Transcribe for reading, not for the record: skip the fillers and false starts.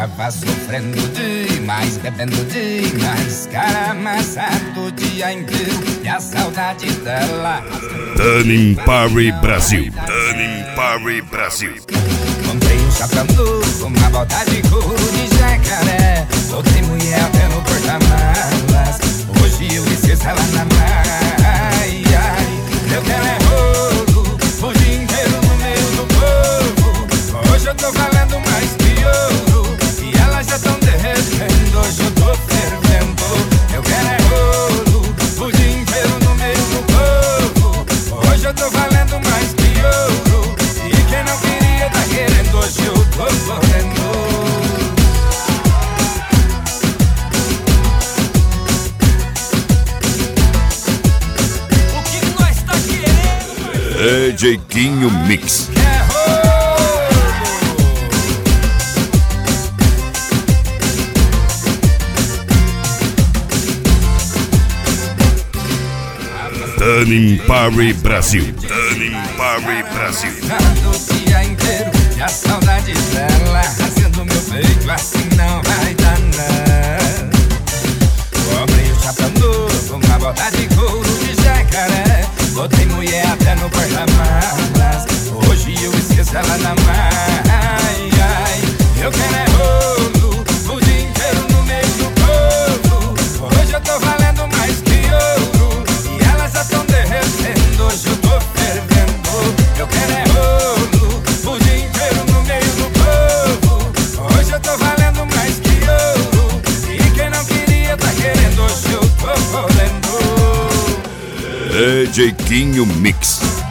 tava sofrendo demais, bebendo demais, cara amassado o dia inteiro e a saudade dela. Tanning Party Brasil. Tanning Party Brasil. Comprei um chapéu novo, uma bota de couro de jacaré. Botei mulher até no porta-malas. Hoje eu esqueço ela na maia. Eu quero é rolo, o dia inteiro no meio do povo. Hoje eu tô valendo mais que ouro e elas já tão derretendo. Hoje eu tô fervendo. Eu quero é rolo, o dia inteiro no meio do povo. Hoje eu tô valendo mais que ouro e quem não queria tá querendo. Hoje eu tô valendo. DJ Quinho Mix. Tanning Party Brasil. Tanning Party Brasil. O dia inteiro e a saudade dela rasgando meu peito, assim não vai dar não. Comprei um chapéu novo, uma bota de couro de jacaré. Botei mulher até no porta-malas. Hoje eu esqueço ela na maia. Eu quero é rolo, o dia inteiro no meio do povo. Hoje eu tô valendo mais que ouro e elas já tão derretendo. Hoje eu tô fervendo. Eu quero é rolo, o dia inteiro no meio do povo. Hoje eu tô valendo mais que ouro e quem não queria tá querendo. Hoje eu tô valendo. DJ Quinho Mix.